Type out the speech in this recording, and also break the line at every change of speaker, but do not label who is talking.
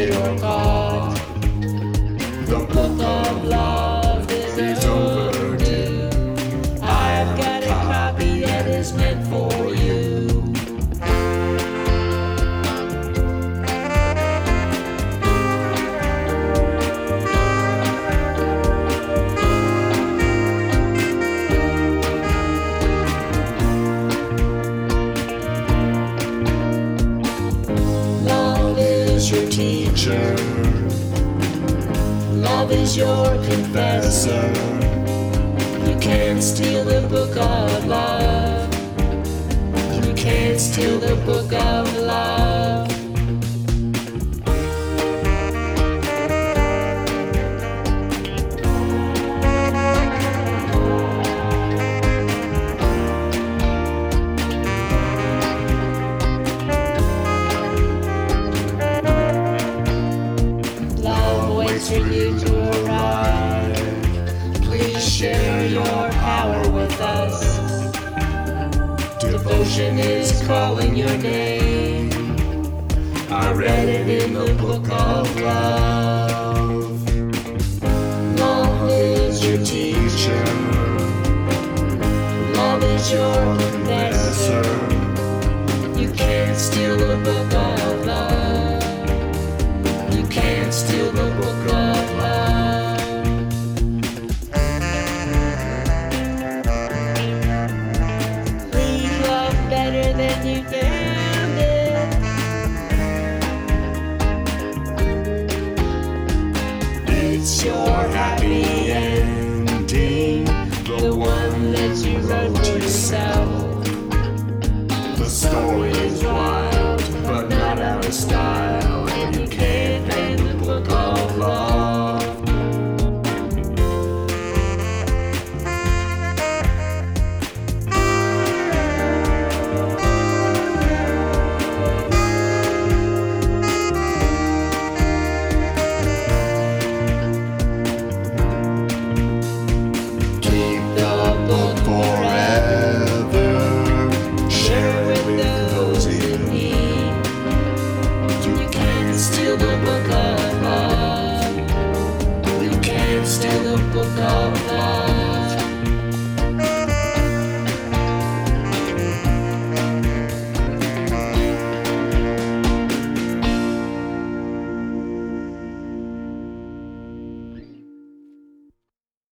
it or caught. The book of love is overdue. I've got a copy that is meant for you. Your teacher, love is your confessor. You can't steal the book of love. You can't steal the book of love. For you to arrive, please share your power with us. Devotion is calling your name. I read it in the book of love. Love is your teacher. Love is your confessor. You can't steal the book of love. You can't steal the book of love. Leave love better than you found it. It's your happy ending, the one that you wrote yourself. The story is wild, but not out of style, and you can't pen the book of love. Keep the book forever. Share it with those in need. You can't steal the book of love. You can't steal the book of love.